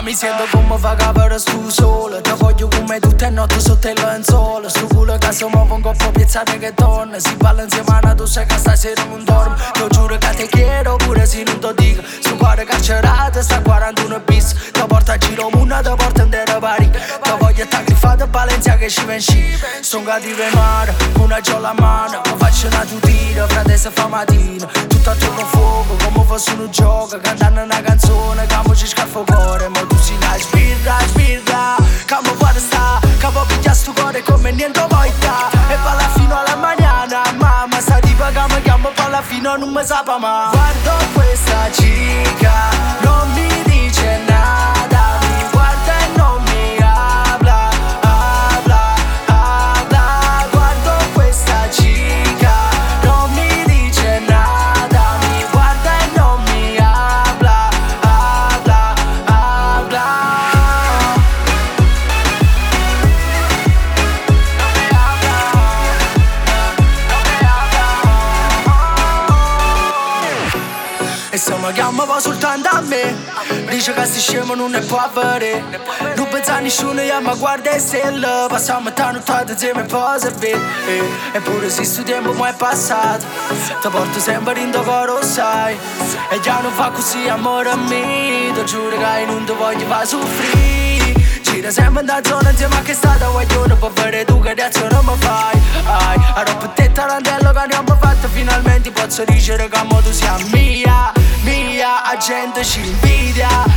mi sento come fa capire stu sole. Ti voglio come tutte le notti sotto il lenzuolo. Stu culo che si muove un coppo piazzate che torna. Si balla insieme a tu sai che stasera non dormo. Ti giuro che ti chiedo pure se non ti dico. Sto cuore carcerato sta 41 bis. Ti porta a giro una, ti porta in terra pari. Ti voglio sta griffata Balenciaga che ci venci. Sto un cattivo in mare, una giolla a mano. Mi faccio una tutina, frate se fa mattina. Tutto attorno a fuoco, come fosse un gioco. Cantando una canzone, che mi ci scalfo cuore. Ma tu si la sbirra, che mi guarda sta. Che mi piglia sto cuore come niente vuoi da. E balla fino alla mañana, mamma. Sta tipa che mi chiama balla fino a non mi sapa ma. Guardo questa chica, non mi dice nada. Mi guarda e non mi habla, habla, habla. Guardo questa chica, non mi dice nada. Mi guarda e non mi habla, habla, habla. E se mi chiama va soltanto a me. Dice che sti scemo non ne può avere. Non pensa a nessuno, io mi guarda e stelle. Passiamo tanto insieme e poi se vede. Eppure se sto tempo mai è passato. Ti porto sempre in tuo cuore, sai. E già non fa così amore mio. Ti giuro che non ti voglio far soffrire. Gira sempre in da zona insieme a che stata guaglione. Per vedere tu che reazione mi fai. A roba te tarantello che abbiamo fatto. Finalmente posso dicere che mo tu sia mia. Mia, la gente ci invidia.